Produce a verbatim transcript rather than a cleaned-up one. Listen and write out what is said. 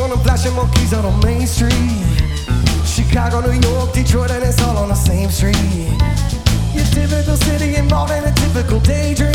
on them flashing monkeys out on Main Street. Chicago, New York, Detroit, and it's all on the same street. Your typical city involved in a typical daydream.